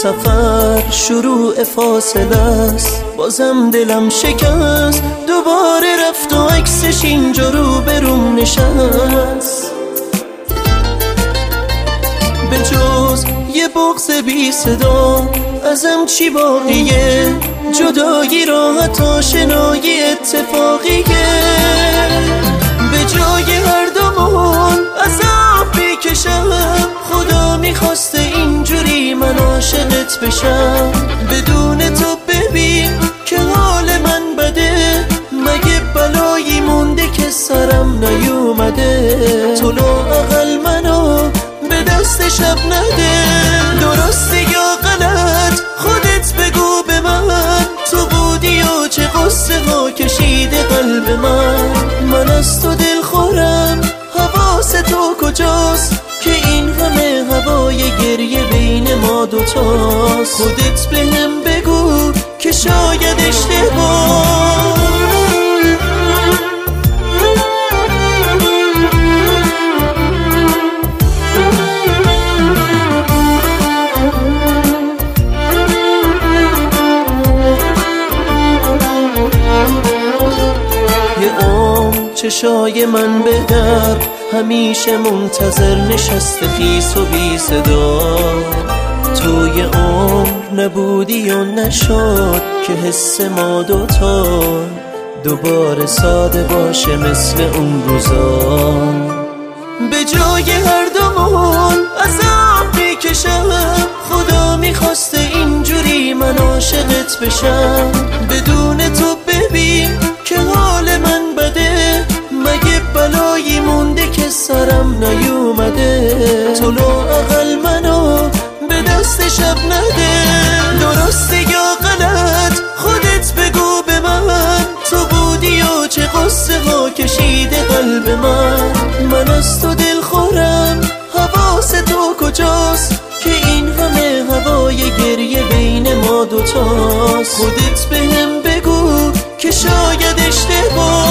سفر شروع فاصله است، بازم دلم شکست، دوباره رفت و عکسش اینجا رو بروم نشست. به جز یه بغض بی صدا ازم چی باقیه؟ جدایی راحت آشنایی اتفاقیه. به جای هر دومون عذاب بکشم، خدا میخواسته اینجوری من عاشقت بشم. بدون تو ببین که حال من بده، مگه بلایی مونده که سرم نیومده؟ تو لااقل منو به دست شب نده. درسته یا غلط خودت بگو به من، تو بودی و چه قصه ها کشیده قلب من از تو دل خورم، حواس تو کجاست که این همه هوای گریه بین ما دوتاست؟ خودت بهم بگو که شاید اشتباه. چشای من به در همیشه منتظر نشسته خیس و بی صدا. توی عمر نبودی و نشد که حس ما دوتا دوباره ساده باشه مثل اون روزا. به جای هر دومون عذاب میکشم، خدا میخواسته اینجوری من عاشقت بشم. بدون تو ببین که حال من بده، مگه بلایی مونده که سرم نیومده؟ تو لااقل منو به دست شب نده. درسته یا غلط خودت بگو به من، تو بودی و چه قصه ها کشیده قلب من از تو دل خورم، حواس تو کجاست که این همه هوای گریه بین ما دوتاست؟ خودت بهم بگو که شاید اشتباه.